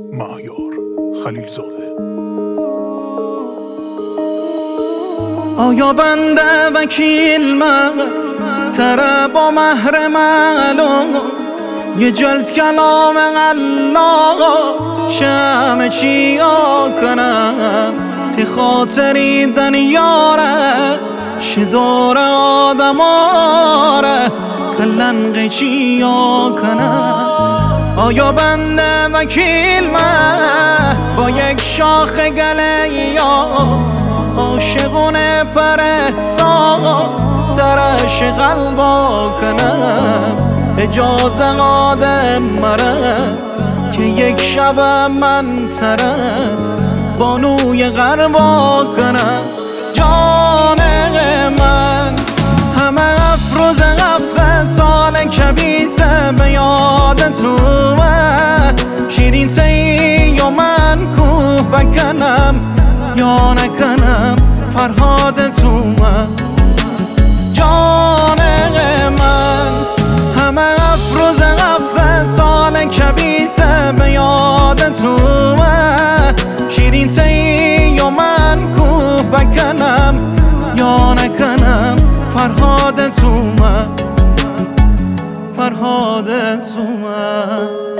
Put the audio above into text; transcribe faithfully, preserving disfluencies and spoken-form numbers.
مهیار خلیلزاده. آیا بنده وکیل من تره با مهر معلوم یه جلد کلام الله شمه چیا کنم تی خاطری دنیاره شدار آدم آره کلنقی چیا کنم. آیا بنده وکیل من با یک شاخ گله یاس عاشقونه پر احساس ترش قلبا کنم اجازه آدم مره که یک شب من تره بانوی غربا کنم. جان من همه افروز هفته سال کبیسه به یادت اومد شیرین تی و من کوه بکنم یا نکنم فرهادت اومد. جان من همه افروز هفته سال کبیسه به یادت اومد شیرین تی و من کوه بکنم یا نکنم فرهادت اومد فرهادت اومد.